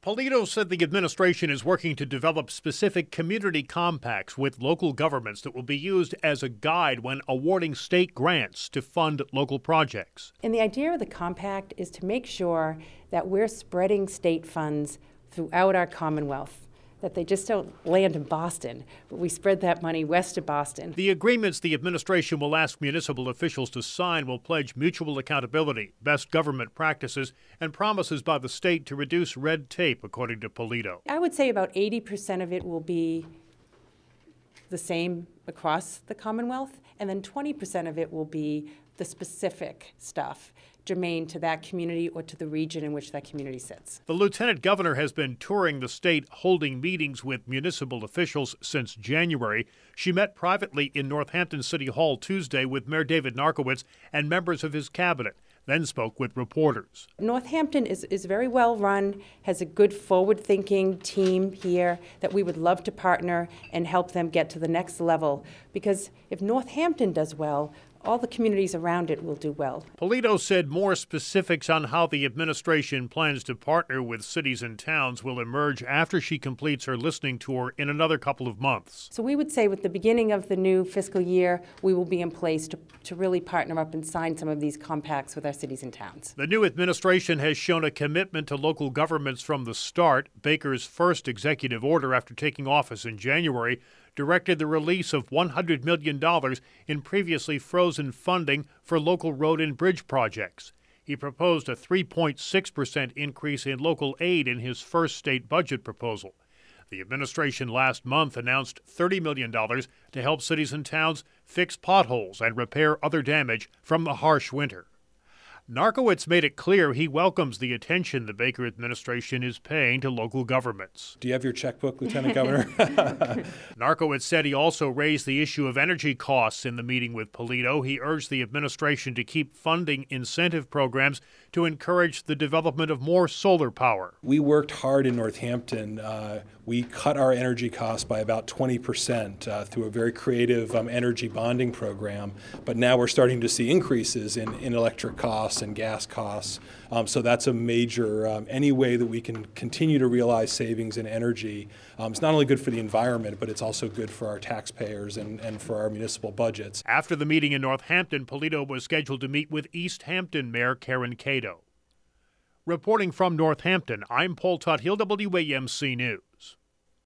Polito said the administration is working to develop specific community compacts with local governments that will be used as a guide when awarding state grants to fund local projects. And the idea of the compact is to make sure that we're spreading state funds throughout our Commonwealth, that they just don't land in Boston, but we spread that money west of Boston. The agreements the administration will ask municipal officials to sign will pledge mutual accountability, best government practices, and promises by the state to reduce red tape, according to Polito. I would say about 80% of it will be the same across the Commonwealth, and then 20% of it will be the specific stuff germane to that community or to the region in which that community sits. The lieutenant governor has been touring the state, holding meetings with municipal officials since January. She met privately in Northampton City Hall Tuesday with Mayor David Narkowitz and members of his cabinet, then spoke with reporters. Northampton is very well run, has a good forward-thinking team here that we would love to partner and help them get to the next level, because if Northampton does well, all the communities around it will do well. Polito said more specifics on how the administration plans to partner with cities and towns will emerge after she completes her listening tour in another couple of months. So we would say with the beginning of the new fiscal year, we will be in place to really partner up and sign some of these compacts with our cities and towns. The new administration has shown a commitment to local governments from the start. Baker's first executive order after taking office in January directed the release of $100 million in previously frozen funding for local road and bridge projects. He proposed a 3.6% increase in local aid in his first state budget proposal. The administration last month announced $30 million to help cities and towns fix potholes and repair other damage from the harsh winter. Narkowitz made it clear he welcomes the attention the Baker administration is paying to local governments. Do you have your checkbook, Lieutenant Governor? Narkowitz said he also raised the issue of energy costs in the meeting with Polito. He urged the administration to keep funding incentive programs to encourage the development of more solar power. We worked hard in Northampton. We cut our energy costs by about 20% through a very creative energy bonding program, but now we're starting to see increases in electric costs and gas costs. So that's a major, any way that we can continue to realize savings in energy. It's not only good for the environment, but it's also good for our taxpayers and for our municipal budgets. After the meeting in Northampton, Polito was scheduled to meet with East Hampton Mayor Karen Cato. Reporting from Northampton, I'm Paul Tuthill, WAMC News.